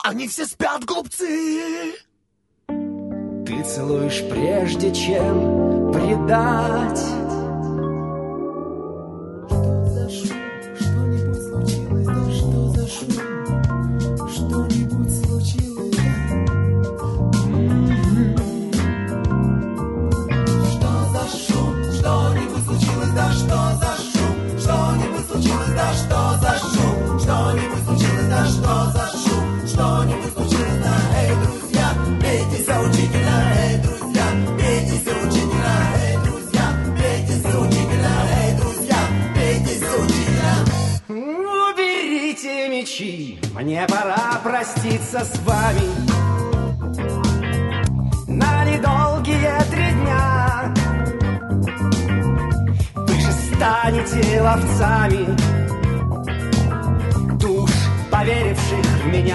Они все спят, глупцы. Ты целуешь прежде, чем предать. Что за шум? Что-нибудь случилось? Да что за шум? Что-нибудь случилось? Что за шум? Что-нибудь случилось? Да что за шум? Что-нибудь случилось? Да что за шум? Что-нибудь случилось? Да что за шум? Что-нибудь случилось? Да, эй, друзья, пейте за учителя, эй, друзья, пейте за учителя, эй, друзья, пейте за учителя, эй, друзья, пейте за учителя. Уберите мечи, мне пора проститься с вами на недолгие 3 дня. Вы же станете ловцами душ, поверивших в меня.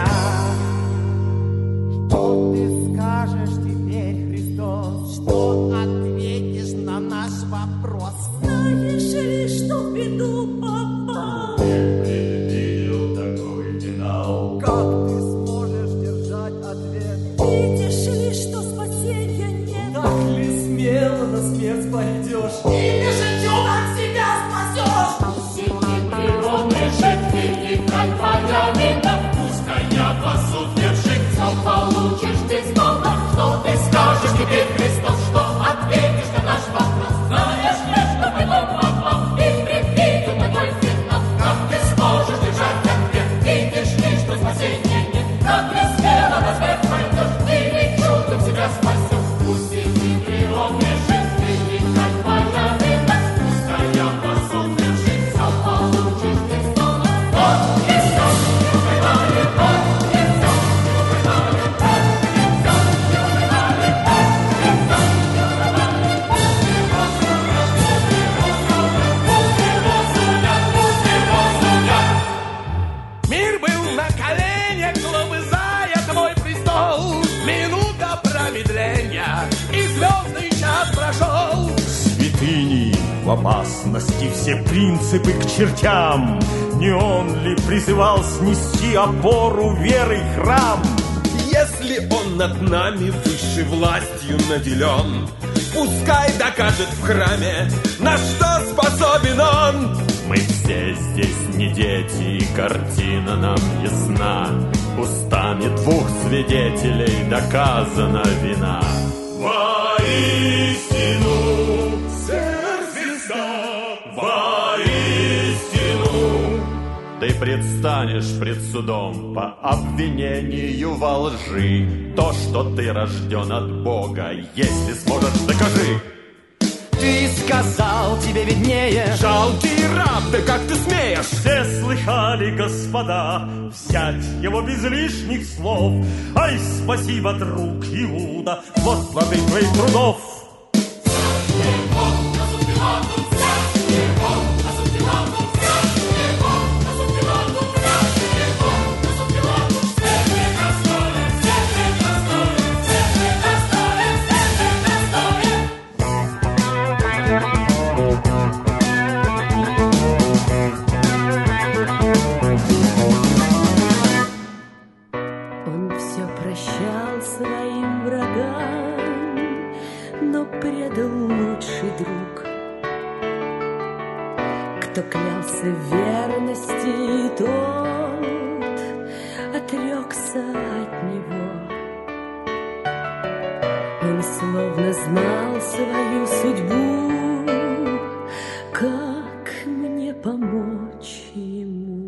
Что ты скажешь теперь, Христос? Что ответишь на наш вопрос? Знаешь ли, что в беду попал? Видел такой финал. Как ты сможешь держать ответ? Видишь ли, что спасения нет? Так ли смело на смерть пойдешь? Или же чудом себя спасешь? Сиди природный жить, и как твоя вина. Пускай я пасут вершит, все получишь ты снова. Что ты скажешь теперь, Христос? Что ответишь на наш вопрос? Знаешь ли, что мы дом попал, и предвидел такой финал? Как ты сможешь держать ответ? Видишь ли, что спасения нет? Как ты смело на смерть пойдешь, или чудом себя спасешь? Пусть сиди природный жить, и как твоя вина. Пускай я пасут вершит, все получишь ты снова. Вот Христос, убивали, вот Христос, убивали, вот Христос, убивали, вот Христос, убивали. Пусть его судят. Мир был на коленях, лобызая твой престол. Минута промедления, и звездный час прошел. Святыни в опасности, все принципы к чертям. Не он ли призывал снести опору веры храм? Если он над нами высшей властью наделен, пускай докажет в храме, на что способен он. Мы все здесь не дети, и картина нам ясна. Устами 2 свидетелей доказана вина. Воистину, Сын Христа, воистину, ты предстанешь пред судом по обвинению во лжи. То, что ты рожден от Бога, если сможешь, докажи. Ты сказал, тебе виднее. жалкий раб, да как ты смеешь? Все слыхали, господа, взять его без лишних слов. Ай, спасибо, друг Иуда, вот плоды твоих трудов. Он все прощал своим врагам, но предал лучший друг. Кто клялся в верности, тот отрекся от него. Он словно знал свою судьбу, как мне помочь ему.